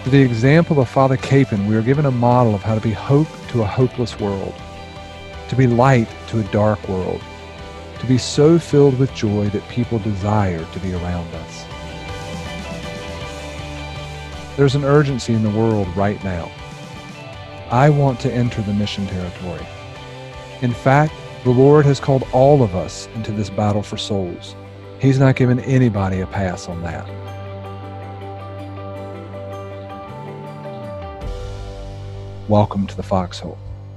Through the example of Father Capon, we are given a model of how to be hope to a hopeless world, to be light to a dark world, to be so filled with joy that people desire to be around us. There's an urgency in the world right now. I want to enter the mission territory. In fact, the Lord has called all of us into this battle for souls. He's not given anybody a pass on that. Welcome to the Foxhole.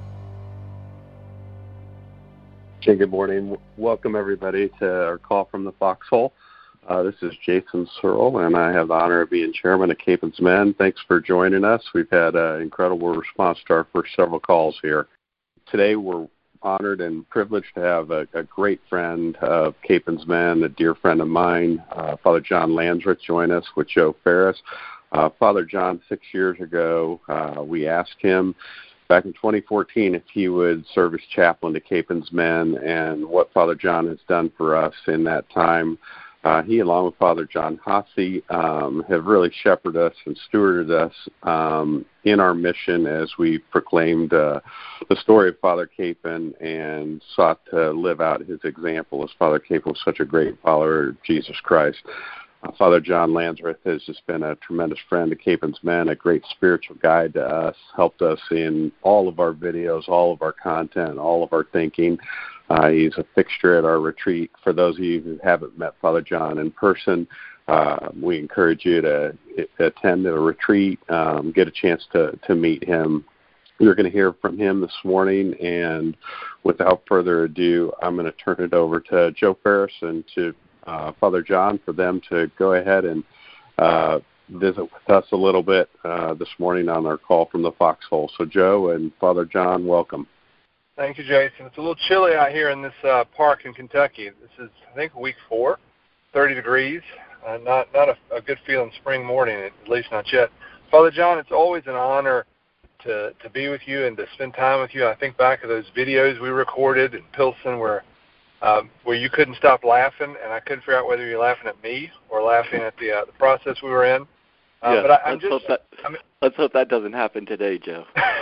Okay, good morning. Welcome, everybody, to our call from the Foxhole. This is Jason Searle, and I have the honor of being chairman of Capon's Men. Thanks for joining us. We've had an incredible response to our first several calls here. Today, we're honored and privileged to have a great friend of Capon's Men, a dear friend of mine, Father John Landsreth, join us with Joe Ferris. Father John, 6 years ago, we asked him back in 2014 if he would serve as chaplain to Capon's Men, and what Father John has done for us in that time. He, along with Father John Hasse, have really shepherded us and stewarded us in our mission as we proclaimed the story of Father Capon and sought to live out his example, as Father Capon was such a great follower of Jesus Christ. Father John Landsreth has just been a tremendous friend to Capon's Men, a great spiritual guide to us, helped us in all of our videos, all of our content, all of our thinking. He's a fixture at our retreat. For those of you who haven't met Father John in person, we encourage you to attend a retreat, get a chance to meet him. You're going to hear from him this morning, and without further ado, I'm going to turn it over to Joe Ferris and to Father John for them to go ahead and visit with us a little bit this morning on our call from the Foxhole. So Joe and Father John, welcome. Thank you, Jason. It's a little chilly out here in this park in Kentucky. This is, I think, week 4, 30 degrees. Not a good feeling spring morning, at least not yet. Father John, it's always an honor to be with you and to spend time with you. I think back to those videos we recorded in Pilsen where you couldn't stop laughing, and I couldn't figure out whether you were laughing at me or laughing at the process we were in. But let's hope that doesn't happen today, Joe.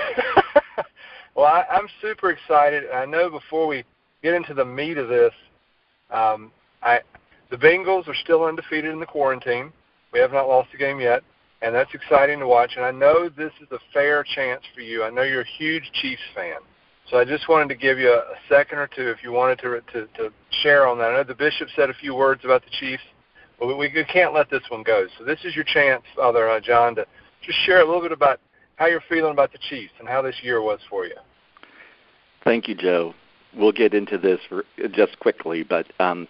Well, I'm super excited. I know before we get into the meat of this, the Bengals are still undefeated in the quarantine. We have not lost a game yet, and that's exciting to watch. And I know this is a fair chance for you. I know you're a huge Chiefs fan. So I just wanted to give you a second or two if you wanted to share on that. I know the bishop said a few words about the Chiefs, but we can't let this one go. So this is your chance, Father John, to just share a little bit about how you're feeling about the Chiefs and how this year was for you. Thank you, Joe. We'll get into this just quickly, but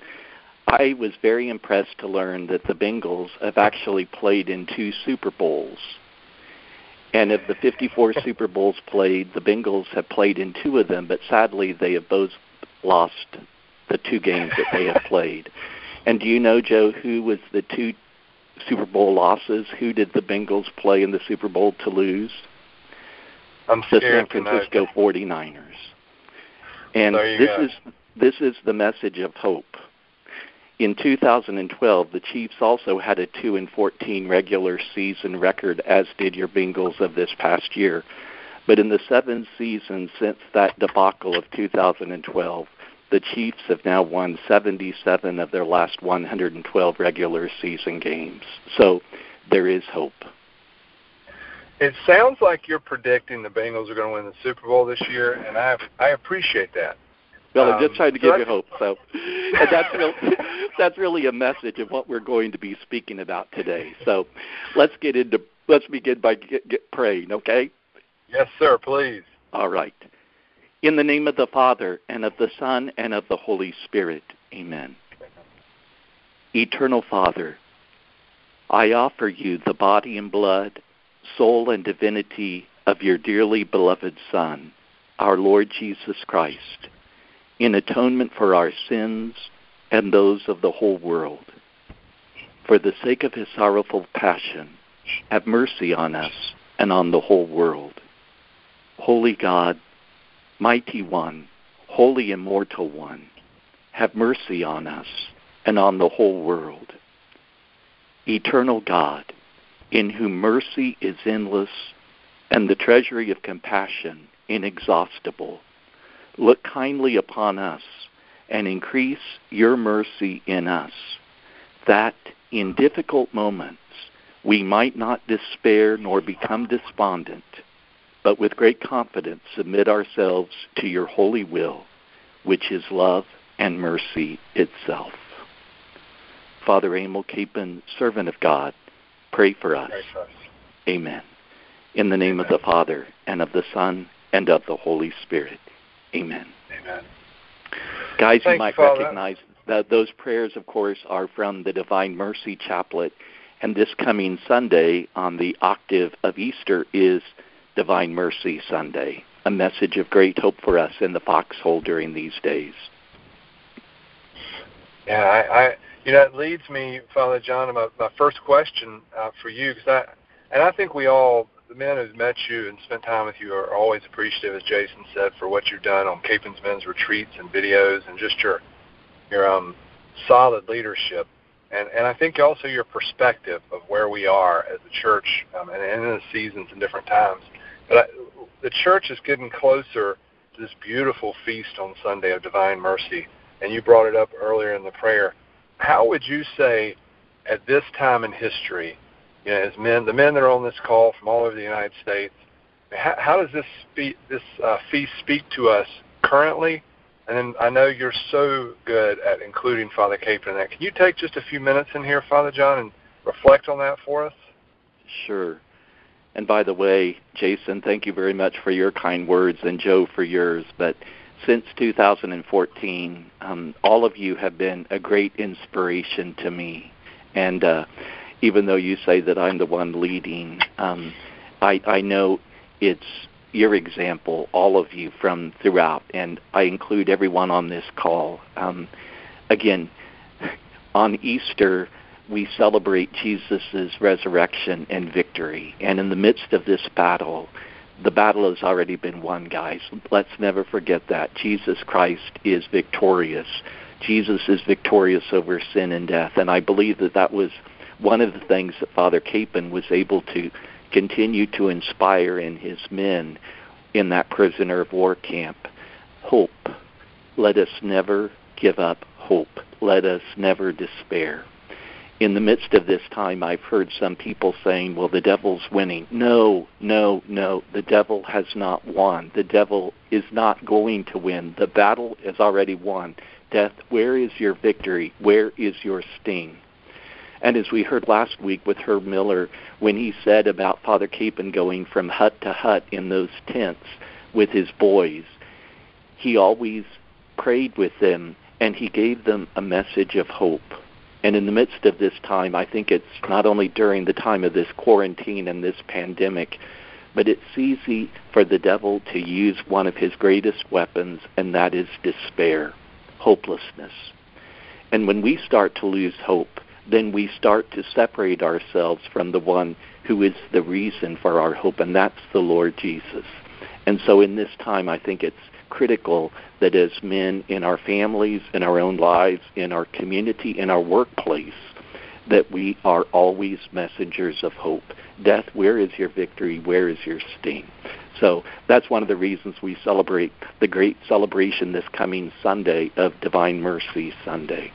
I was very impressed to learn that the Bengals have actually played in 2 Super Bowls. And of the 54 Super Bowls played, the Bengals have played in 2 of them, but sadly they have both lost the 2 games that they have played. And do you know, Joe, who was the 2 Super Bowl losses? Who did the Bengals play in the Super Bowl to lose? I'm the scared San Francisco 49ers. And this is the message of hope. In 2012, the Chiefs also had a 2-14 regular season record, as did your Bengals of this past year. But in the 7 seasons since that debacle of 2012, the Chiefs have now won 77 of their last 112 regular season games. So there is hope. It sounds like you're predicting the Bengals are going to win the Super Bowl this year, and I appreciate that. Well, I'm just trying to give you hope. So that's really a message of what we're going to be speaking about today. So let's begin by praying, okay? Yes, sir, please. All right. In the name of the Father, and of the Son, and of the Holy Spirit, amen. Eternal Father, I offer you the body and blood, soul and divinity of your dearly beloved Son, our Lord Jesus Christ, in atonement for our sins and those of the whole world. For the sake of his sorrowful passion, have mercy on us and on the whole world. Holy God, Mighty One, Holy Immortal One, have mercy on us and on the whole world. Eternal God, in whom mercy is endless and the treasury of compassion inexhaustible, look kindly upon us and increase your mercy in us, that in difficult moments we might not despair nor become despondent, but with great confidence submit ourselves to your holy will, which is love and mercy itself. Father Emil Capon, servant of God, pray for us. Amen. In the name of the Father, and of the Son, and of the Holy Spirit. Amen. Amen. Guys, you Thank might you, Father. recognize that those prayers, of course, are from the Divine Mercy Chaplet. And this coming Sunday on the octave of Easter is Divine Mercy Sunday, a message of great hope for us in the foxhole during these days. Yeah, it leads me, Father John, to my first question for you, because I think we all, the men who've met you and spent time with you, are always appreciative, as Jason said, for what you've done on Capon's Men's retreats and videos, and just your solid leadership, and I think also your perspective of where we are as a church, and in the seasons and different times. But the church is getting closer to this beautiful feast on Sunday of Divine Mercy, and you brought it up earlier in the prayer. How would you say, at this time in history, as men, the men that are on this call from all over the United States, how does this feast speak to us currently? And then I know you're so good at including Father Capon in that. Can you take just a few minutes in here, Father John, and reflect on that for us? Sure. And by the way, Jason, thank you very much for your kind words, and Joe for yours. But since 2014, all of you have been a great inspiration to me. And even though you say that I'm the one leading, I know it's your example, all of you from throughout, and I include everyone on this call. Again, on Easter, we celebrate Jesus' resurrection and victory. And in the midst of this battle, the battle has already been won, guys. Let's never forget that. Jesus Christ is victorious. Jesus is victorious over sin and death. And I believe that was one of the things that Father Capon was able to continue to inspire in his men in that prisoner of war camp. Hope. Let us never give up hope. Let us never despair. In the midst of this time, I've heard some people saying, well, the devil's winning. No. The devil has not won. The devil is not going to win. The battle is already won. Death, where is your victory? Where is your sting? And as we heard last week with Herb Miller, when he said about Father Capon going from hut to hut in those tents with his boys, he always prayed with them, and he gave them a message of hope. And in the midst of this time, I think it's not only during the time of this quarantine and this pandemic, but it's easy for the devil to use one of his greatest weapons, and that is despair, hopelessness. And when we start to lose hope, then we start to separate ourselves from the one who is the reason for our hope, and that's the Lord Jesus. And so in this time, I think it's critical that as men in our families, in our own lives, in our community, in our workplace, that we are always messengers of hope. Death, where is your victory? Where is your sting? So that's one of the reasons we celebrate the great celebration this coming Sunday of Divine Mercy Sunday.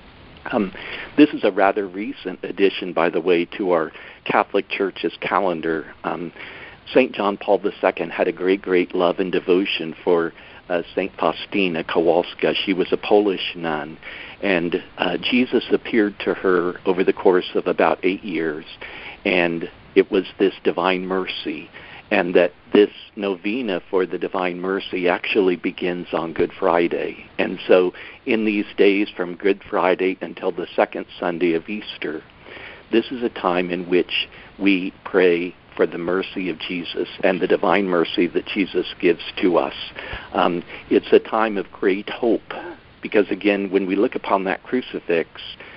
This is a rather recent addition, by the way, to our Catholic Church's calendar. St. John Paul II had a great love and devotion for St. Faustina Kowalska. She was a Polish nun, and Jesus appeared to her over the course of about 8 years, and it was this divine mercy, and that this novena for the Divine Mercy actually begins on Good Friday. And so in these days from Good Friday until the second Sunday of Easter, this is a time in which we pray for the mercy of Jesus and the divine mercy that Jesus gives to us. It's a time of great hope because, again, when we look upon that crucifix,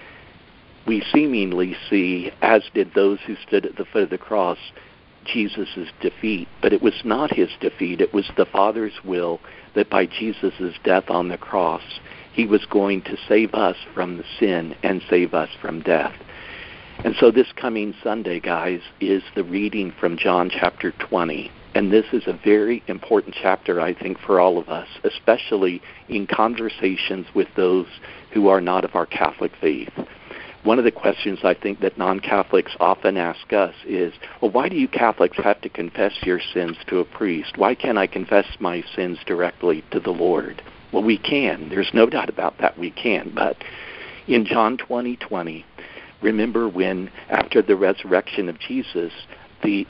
we seemingly see, as did those who stood at the foot of the cross, Jesus' defeat. But it was not his defeat. It was the Father's will that by Jesus' death on the cross, he was going to save us from the sin and save us from death. And so this coming Sunday, guys, is the reading from John chapter 20. And this is a very important chapter, I think, for all of us, especially in conversations with those who are not of our Catholic faith. One of the questions I think that non-Catholics often ask us is, well, why do you Catholics have to confess your sins to a priest? Why can't I confess my sins directly to the Lord? Well, we can. There's no doubt about that. We can. But in John 20:20, remember when, after the resurrection of Jesus, the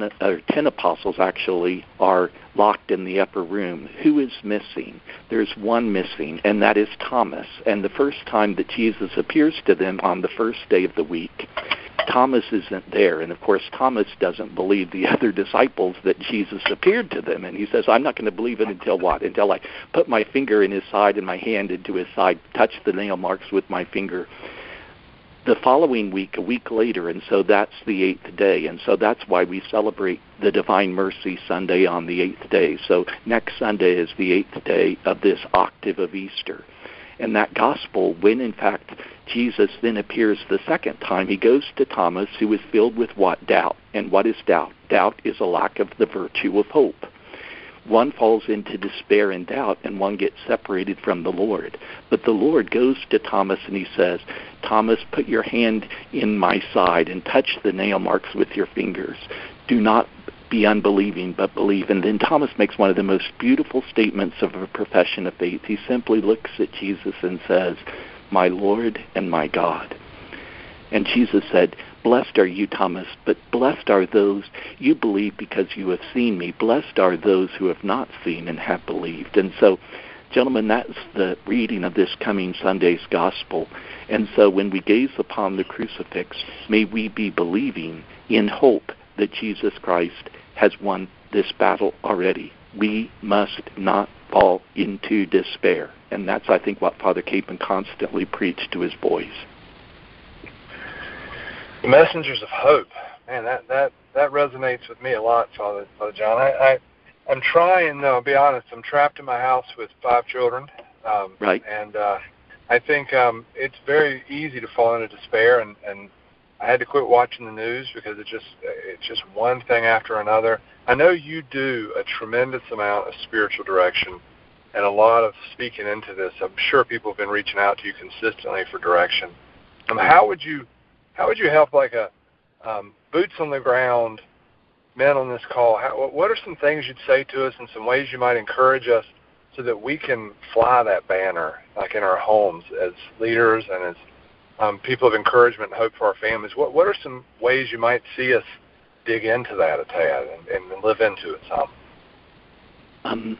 10 apostles actually are locked in the upper room. Who is missing? There's one missing, and that is Thomas. And the first time that Jesus appears to them on the first day of the week, Thomas isn't there. And, of course, Thomas doesn't believe the other disciples that Jesus appeared to them. And he says, I'm not going to believe it until what? Until I put my finger in his side and my hand into his side, touch the nail marks with my finger. The following week, a week later, and so that's the 8th day, and so that's why we celebrate the Divine Mercy Sunday on the 8th day. So next Sunday is the 8th day of this octave of Easter. And that gospel, when in fact Jesus then appears the second time, he goes to Thomas, who is filled with what? Doubt. And what is doubt? Doubt is a lack of the virtue of hope. One falls into despair and doubt, and one gets separated from the Lord. But the Lord goes to Thomas, and he says, Thomas, put your hand in my side and touch the nail marks with your fingers. Do not be unbelieving, but believe. And then Thomas makes one of the most beautiful statements of a profession of faith. He simply looks at Jesus and says, my Lord and my God. And Jesus said, blessed are you, Thomas, but blessed are those you believe because you have seen me. Blessed are those who have not seen and have believed. And so, gentlemen, that's the reading of this coming Sunday's gospel. And so when we gaze upon the crucifix, may we be believing in hope that Jesus Christ has won this battle already. We must not fall into despair. And that's, I think, what Father Capon constantly preached to his boys. The messengers of hope, man, that resonates with me a lot, Father John. I'm trying, I'll be honest, I'm trapped in my house with 5 children. Right. And I think it's very easy to fall into despair, and I had to quit watching the news because it's just one thing after another. I know you do a tremendous amount of spiritual direction and a lot of speaking into this. I'm sure people have been reaching out to you consistently for direction. How would you help, like a boots on the ground men on this call? What are some things you'd say to us and some ways you might encourage us so that we can fly that banner, like in our homes as leaders and as people of encouragement and hope for our families? What are some ways you might see us dig into that a tad and live into it some?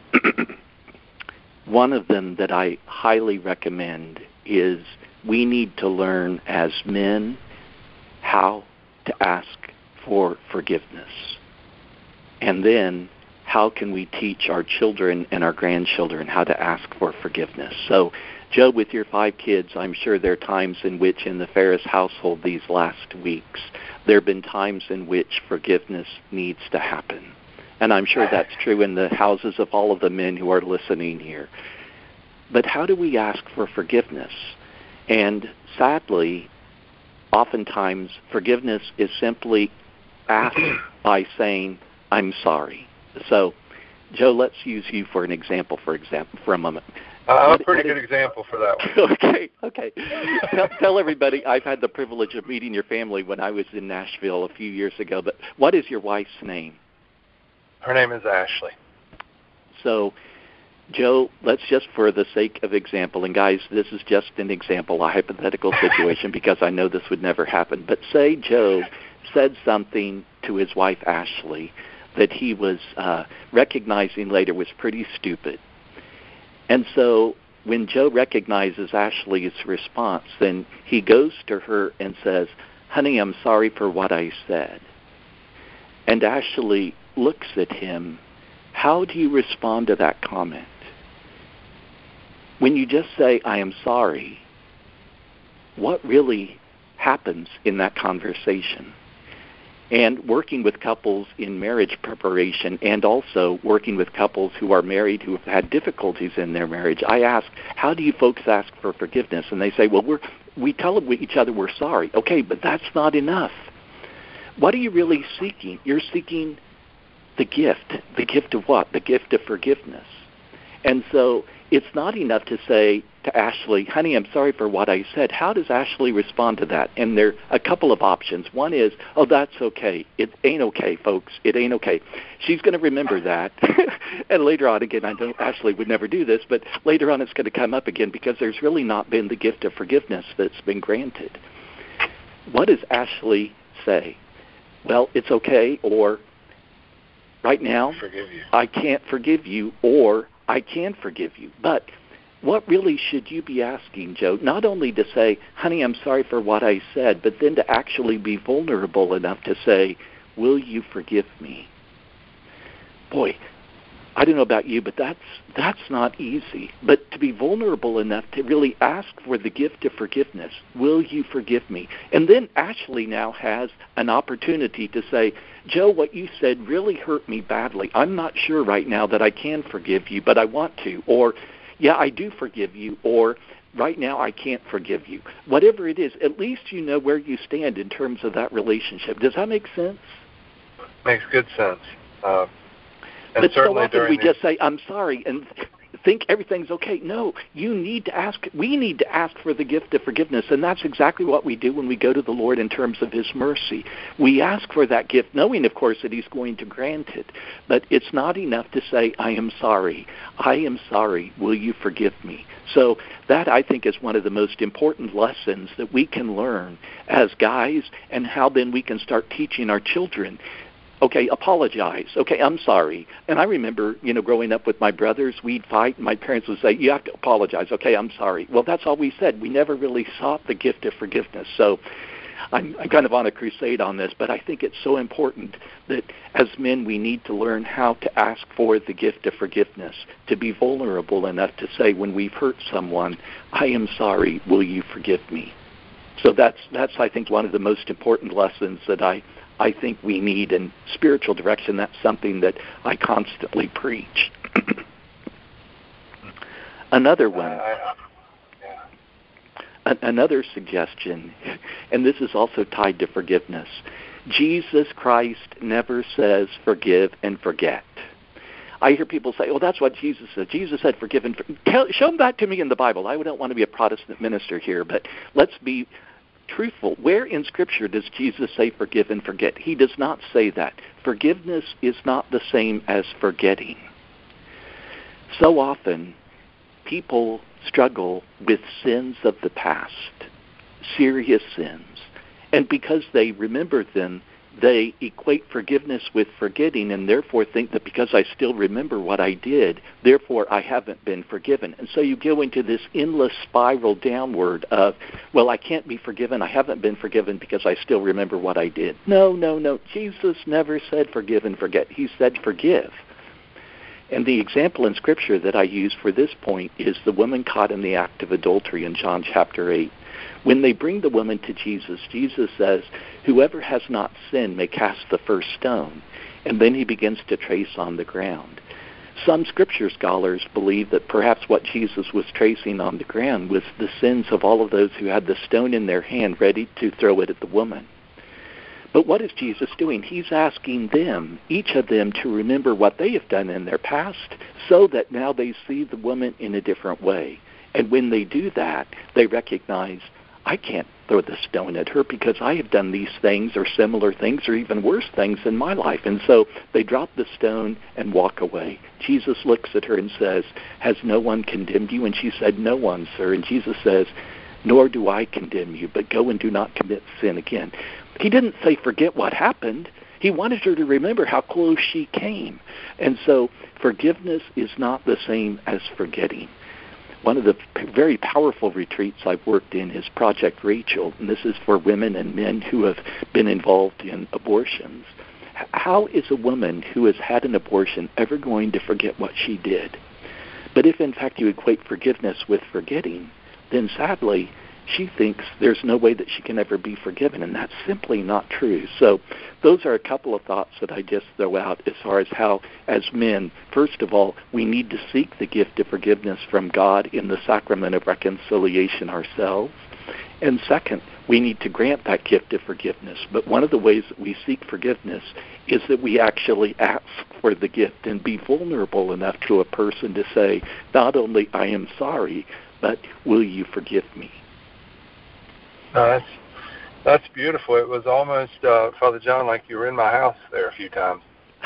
One of them that I highly recommend is we need to learn as men how to ask for forgiveness. And then how can we teach our children and our grandchildren how to ask for forgiveness? So, Joe, with your 5 kids, I'm sure there are times in which in the Ferris household these last weeks, there have been times in which forgiveness needs to happen. And I'm sure that's true in the houses of all of the men who are listening here. But how do we ask for forgiveness? And sadly, oftentimes forgiveness is simply asked by saying, I'm sorry. So, Joe, let's use you for an example, for a moment. I'm a pretty good example for that one. Okay. Tell everybody, I've had the privilege of meeting your family when I was in Nashville a few years ago, but what is your wife's name? Her name is Ashley. So, Joe, let's just, for the sake of example, and guys, this is just an example, a hypothetical situation, because I know this would never happen, but say Joe said something to his wife, Ashley, that he was recognizing later was pretty stupid. And so when Joe recognizes Ashley's response, then he goes to her and says, honey, I'm sorry for what I said. And Ashley looks at him. How do you respond to that comment? When you just say, I am sorry, what really happens in that conversation? and working with couples in marriage preparation, and also working with couples who are married who have had difficulties in their marriage, I ask, how do you folks ask for forgiveness? And they say, well, we tell each other we're sorry. Okay, but that's not enough. What are you really seeking? You're seeking the gift. The gift of what? The gift of forgiveness. And so it's not enough to say to Ashley, honey, I'm sorry for what I said. How does Ashley respond to that? And there are a couple of options. One is, oh, that's okay. It ain't okay, folks. It ain't okay. She's going to remember that. And later on, again, I know Ashley would never do this, but later on it's going to come up again because there's really not been the gift of forgiveness that's been granted. What does Ashley say? Well, it's okay, or right now, I can't forgive you, or I can forgive you. But what really should you be asking, Joe? Not only to say, honey, I'm sorry for what I said, but then to actually be vulnerable enough to say, will you forgive me? Boy, I don't know about you, but that's not easy. But to be vulnerable enough to really ask for the gift of forgiveness, will you forgive me? And then Ashley now has an opportunity to say, Joe, what you said really hurt me badly. I'm not sure right now that I can forgive you, but I want to. Or, yeah, I do forgive you. Or, right now I can't forgive you. Whatever it is, at least you know where you stand in terms of that relationship. Does that make sense? Makes good sense. But so often we just say, I'm sorry, and think everything's okay. No, you need to ask. We need to ask for the gift of forgiveness, and that's exactly what we do when we go to the Lord in terms of His mercy. We ask for that gift, knowing, of course, that He's going to grant it. But it's not enough to say, I am sorry. I am sorry. Will you forgive me? So that, I think, is one of the most important lessons that we can learn as guys, and how then we can start teaching our children. Okay, apologize. Okay, I'm sorry. And I remember, growing up with my brothers, we'd fight, and my parents would say, you have to apologize. Okay, I'm sorry. Well, that's all we said. We never really sought the gift of forgiveness. So I'm kind of on a crusade on this, but I think it's so important that as men we need to learn how to ask for the gift of forgiveness, to be vulnerable enough to say when we've hurt someone, I am sorry, will you forgive me? So that's I think, one of the most important lessons that I think we need in spiritual direction. That's something that I constantly preach. Another one, another suggestion, and this is also tied to forgiveness. Jesus Christ never says forgive and forget. I hear people say, oh, that's what Jesus said. Jesus said forgive and forget. Show that to me in the Bible. I don't want to be a Protestant minister here, but let's be truthful. Where in Scripture does Jesus say forgive and forget? He does not say that. Forgiveness is not the same as forgetting. So often, people struggle with sins of the past, serious sins, and because they remember them, they equate forgiveness with forgetting, and therefore think that because I still remember what I did, therefore I haven't been forgiven. And so you go into this endless spiral downward of, well, I can't be forgiven, I haven't been forgiven because I still remember what I did. No. Jesus never said forgive and forget. He said forgive. And the example in Scripture that I use for this point is the woman caught in the act of adultery in John chapter 8. When they bring the woman to Jesus, Jesus says, whoever has not sinned may cast the first stone. And then he begins to trace on the ground. Some Scripture scholars believe that perhaps what Jesus was tracing on the ground was the sins of all of those who had the stone in their hand ready to throw it at the woman. But what is Jesus doing? He's asking them, each of them, to remember what they have done in their past so that now they see the woman in a different way. And when they do that, they recognize, I can't throw the stone at her because I have done these things or similar things or even worse things in my life. And so they drop the stone and walk away. Jesus looks at her and says, has no one condemned you? And she said, no one, sir. And Jesus says, nor do I condemn you, but go and do not commit sin again. He didn't say forget what happened. He wanted her to remember how close she came. And so forgiveness is not the same as forgetting. One of the very powerful retreats I've worked in is Project Rachel, and this is for women and men who have been involved in abortions. How is a woman who has had an abortion ever going to forget what she did? But if, in fact, you equate forgiveness with forgetting, then sadly, she thinks there's no way that she can ever be forgiven, and that's simply not true. So those are a couple of thoughts that I just throw out as far as how, as men, first of all, we need to seek the gift of forgiveness from God in the sacrament of reconciliation ourselves. And second, we need to grant that gift of forgiveness. But one of the ways that we seek forgiveness is that we actually ask for the gift and be vulnerable enough to a person to say, not only I am sorry, but will you forgive me? That's beautiful. It was almost, Father John, like you were in my house there a few times.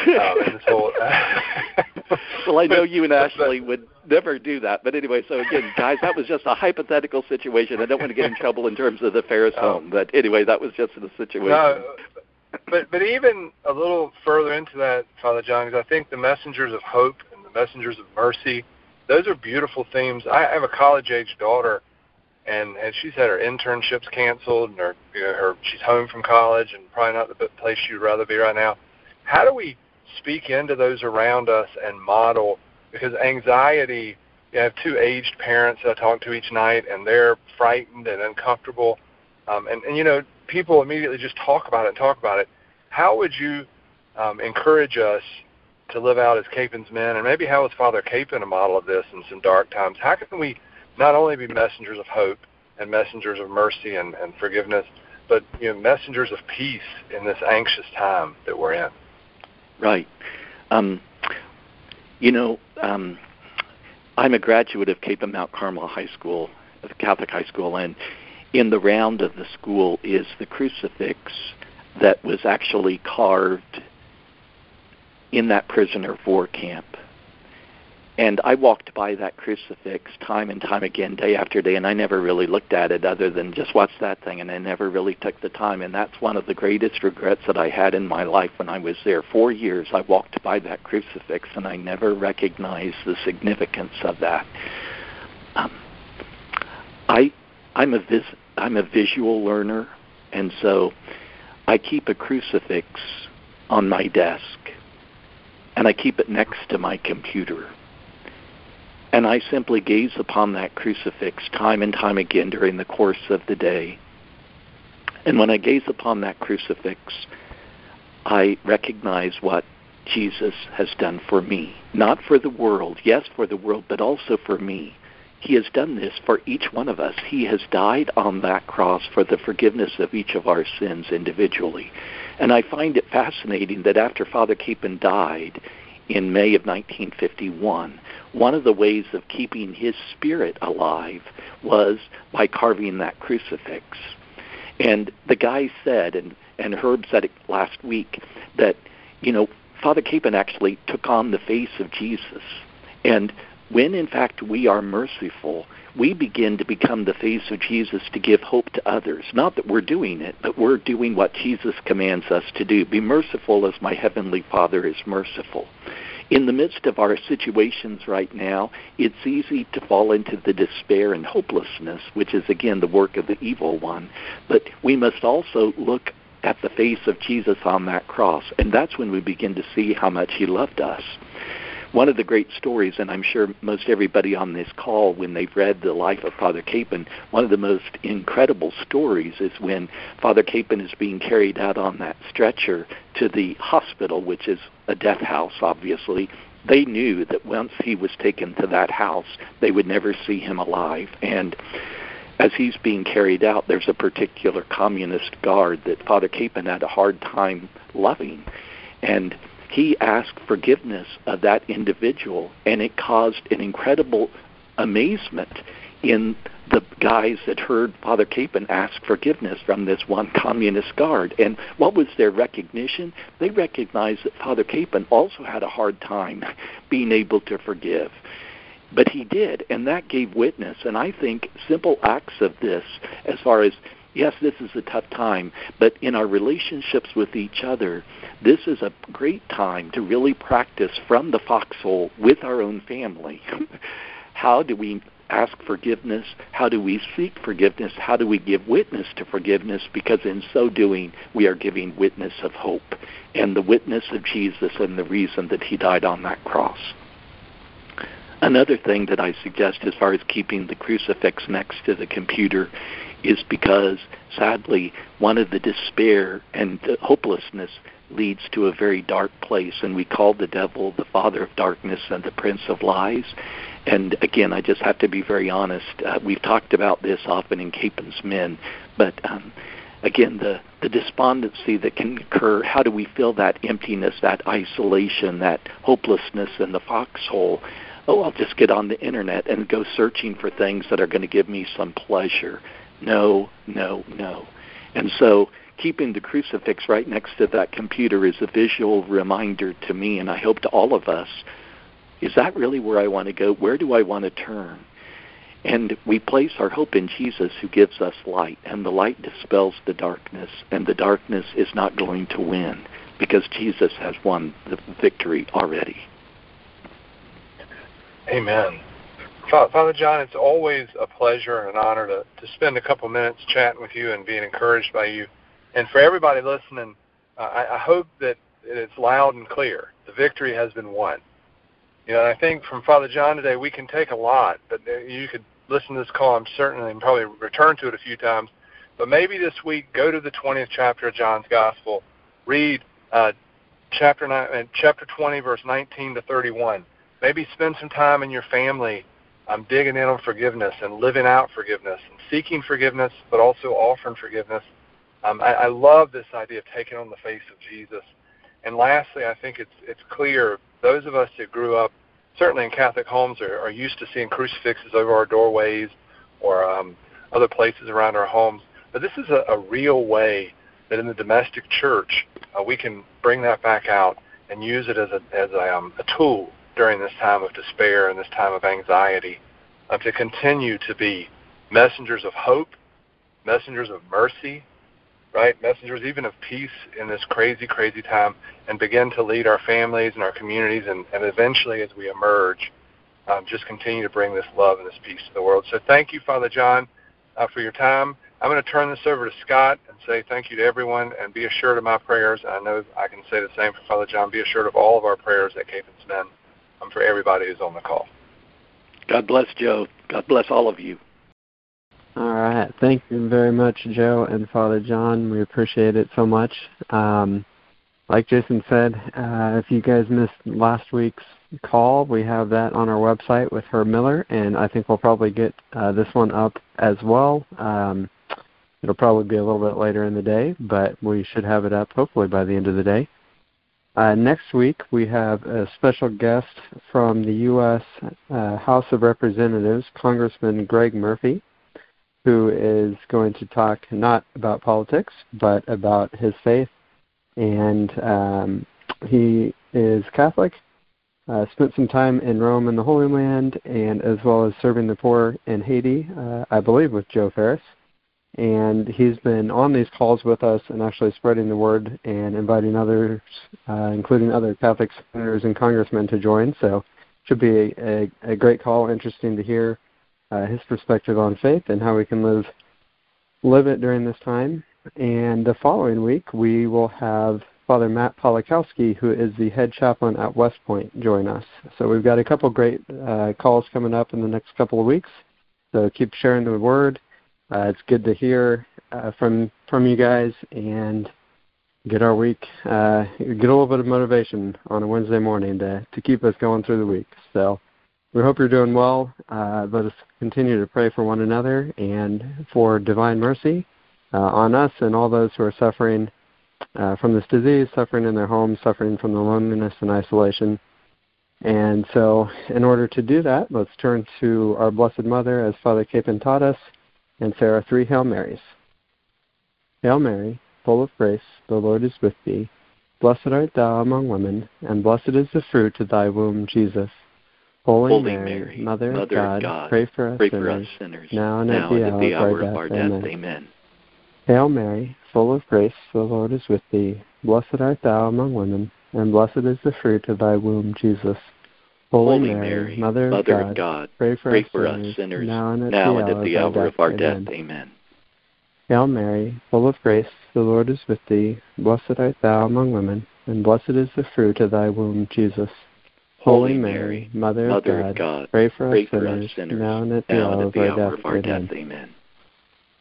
Well, I know you and Ashley would never do that. But anyway, so again, guys, that was just a hypothetical situation. I don't want to get in trouble in terms of the Ferris home. But anyway, that was just the situation. No, but even a little further into that, Father John, because I think the messengers of hope and the messengers of mercy, those are beautiful themes. I have a college-age daughter, and she's had her internships canceled, and she's home from college and probably not the place she'd rather be right now. How do we speak into those around us and model? Because anxiety, I have two aged parents that I talk to each night, and they're frightened and uncomfortable. And people immediately just talk about it. How would you encourage us to live out as Capen's men? And maybe how is Father Capen a model of this in some dark times? How can we not only be messengers of hope and messengers of mercy and forgiveness, but messengers of peace in this anxious time that we're in? Right. I'm a graduate of Capen Mount Carmel High School, the Catholic high school, and in the round of the school is the crucifix that was actually carved in that prisoner of war camp. And I walked by that crucifix time and time again, day after day, and I never really looked at it other than just watch that thing, and I never really took the time. And that's one of the greatest regrets that I had in my life when I was there. 4 years I walked by that crucifix, and I never recognized the significance of that. I'm a visual learner, and so I keep a crucifix on my desk, and I keep it next to my computer. And I simply gaze upon that crucifix time and time again during the course of the day. And when I gaze upon that crucifix, I recognize what Jesus has done for me. Not for the world, yes, for the world, but also for me. He has done this for each one of us. He has died on that cross for the forgiveness of each of our sins individually. And I find it fascinating that after Father Capen died in May of 1951, one of the ways of keeping his spirit alive was by carving that crucifix. And the guy said, and Herb said it last week, that, Father Capen actually took on the face of Jesus. And when, in fact, we are merciful, we begin to become the face of Jesus to give hope to others. Not that we're doing it, but we're doing what Jesus commands us to do. Be merciful as my heavenly Father is merciful. In the midst of our situations right now, it's easy to fall into the despair and hopelessness, which is, again, the work of the evil one. But we must also look at the face of Jesus on that cross, and that's when we begin to see how much he loved us. One of the great stories, and I'm sure most everybody on this call, when they've read the life of Father Capen, one of the most incredible stories is when Father Capen is being carried out on that stretcher to the hospital, which is a death house, obviously. They knew that once he was taken to that house, they would never see him alive. And as he's being carried out, there's a particular communist guard that Father Capen had a hard time loving. And he asked forgiveness of that individual, and it caused an incredible amazement in the guys that heard Father Capen ask forgiveness from this one communist guard. And what was their recognition? They recognized that Father Capen also had a hard time being able to forgive. But he did, and that gave witness. And I think simple acts of this, as far as, yes, this is a tough time, but in our relationships with each other, this is a great time to really practice from the foxhole with our own family. How do we ask forgiveness? How do we seek forgiveness? How do we give witness to forgiveness? Because in so doing, we are giving witness of hope and the witness of Jesus and the reason that he died on that cross. Another thing that I suggest as far as keeping the crucifix next to the computer is because, sadly, one of the despair and the hopelessness leads to a very dark place, and we call the devil the father of darkness and the prince of lies. And again, I just have to be very honest. We've talked about this often in Capen's Men, but again, the despondency that can occur, how do we feel that emptiness, that isolation, that hopelessness in the foxhole? Oh, I'll just get on the internet and go searching for things that are going to give me some pleasure. No, no, no. And so keeping the crucifix right next to that computer is a visual reminder to me, and I hope to all of us, is that really where I want to go? Where do I want to turn? And we place our hope in Jesus, who gives us light, and the light dispels the darkness, and the darkness is not going to win because Jesus has won the victory already. Amen. Father John, it's always a pleasure and an honor to spend a couple minutes chatting with you and being encouraged by you. And for everybody listening, I hope that it's loud and clear. The victory has been won. You know, I think from Father John today, we can take a lot, but you could listen to this call, I'm certain, and probably return to it a few times. But maybe this week, go to the 20th chapter of John's Gospel, read chapter 20, verse 19 to 31. Maybe spend some time in your family digging in on forgiveness and living out forgiveness and seeking forgiveness, but also offering forgiveness. I love this idea of taking on the face of Jesus. And lastly, I think it's clear, those of us that grew up, certainly in Catholic homes, are used to seeing crucifixes over our doorways or other places around our homes. But this is a real way that in the domestic church, we can bring that back out and use it as a tool during this time of despair and this time of anxiety, to continue to be messengers of hope, messengers of mercy, right? Messengers even of peace in this crazy, crazy time, and begin to lead our families and our communities, and eventually as we emerge, just continue to bring this love and this peace to the world. So thank you, Father John, for your time. I'm going to turn this over to Scott and say thank you to everyone, and be assured of my prayers. I know I can say the same for Father John. Be assured of all of our prayers at Capen's Men, for everybody who's on the call. God bless, Joe. God bless all of you. All right. Thank you very much, Joe and Father John. We appreciate it so much. Like Jason said, if you guys missed last week's call, we have that on our website with Herb Miller, and I think we'll probably get this one up as well. It'll probably be a little bit later in the day, but we should have it up hopefully by the end of the day. Next week, we have a special guest from the U.S. House of Representatives, Congressman Greg Murphy, who is going to talk not about politics, but about his faith. And he is Catholic, spent some time in Rome and the Holy Land, and as well as serving the poor in Haiti, I believe with Joe Ferris. And he's been on these calls with us and actually spreading the word and inviting others, including other Catholic senators and congressmen, to join. So it should be a great call, interesting to hear his perspective on faith and how we can live it during this time. And the following week, we will have Father Matt Polakowski, who is the head chaplain at West Point, join us. So we've got a couple great calls coming up in the next couple of weeks. So keep sharing the word. It's good to hear from you guys and get our week, get a little bit of motivation on a Wednesday morning to keep us going through the week. So we hope you're doing well. Let us continue to pray for one another and for divine mercy on us and all those who are suffering from this disease, suffering in their homes, suffering from the loneliness and isolation. And so in order to do that, let's turn to our Blessed Mother, as Father Capen taught us, and say our 3 Hail Marys. Hail Mary, full of grace, the Lord is with thee. Blessed art thou among women, and blessed is the fruit of thy womb, Jesus. Holy Mary, Mother of God, pray for us sinners, now and at the hour of our death. Amen. Hail Mary, full of grace, the Lord is with thee. Blessed art thou among women, and blessed is the fruit of thy womb, Jesus. Holy Mary, Mother of God, pray for us sinners, now and at the hour of our death. Amen. Hail Mary, full of grace, the Lord is with thee. Blessed art thou among women, and blessed is the fruit of thy womb, Jesus. Holy Mary, Mother of God, pray for us sinners, now and at the hour of our death. Amen.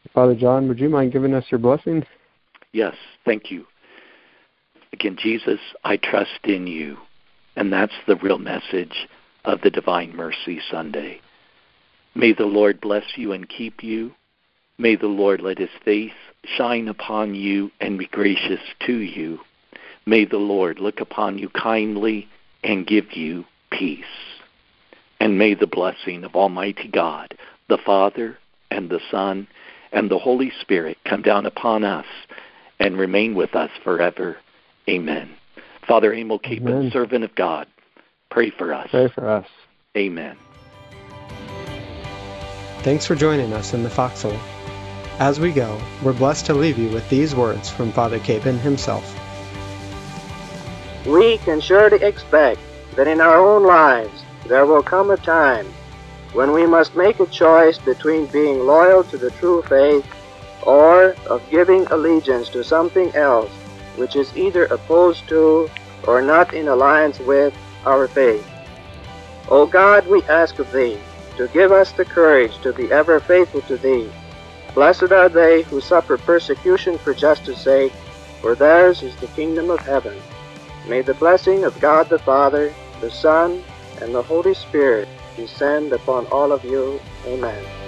Father John, would you mind giving us your blessing? Yes, thank you. Again, Jesus, I trust in you. And that's the real message of the Divine Mercy Sunday. May the Lord bless you and keep you. May the Lord let his face shine upon you and be gracious to you. May the Lord look upon you kindly and give you peace. And may the blessing of Almighty God, the Father and the Son and the Holy Spirit come down upon us and remain with us forever. Amen. Father Emil Capon, servant of God, pray for us. Pray for us. Amen. Thanks for joining us in the Foxhole. As we go, we're blessed to leave you with these words from Father Capon himself. We can surely expect that in our own lives there will come a time when we must make a choice between being loyal to the true faith or of giving allegiance to something else which is either opposed to or not in alliance with our faith. O God, we ask of Thee to give us the courage to be ever faithful to Thee. Blessed are they who suffer persecution for justice' sake, for theirs is the kingdom of heaven. May the blessing of God the Father, the Son, and the Holy Spirit descend upon all of you. Amen.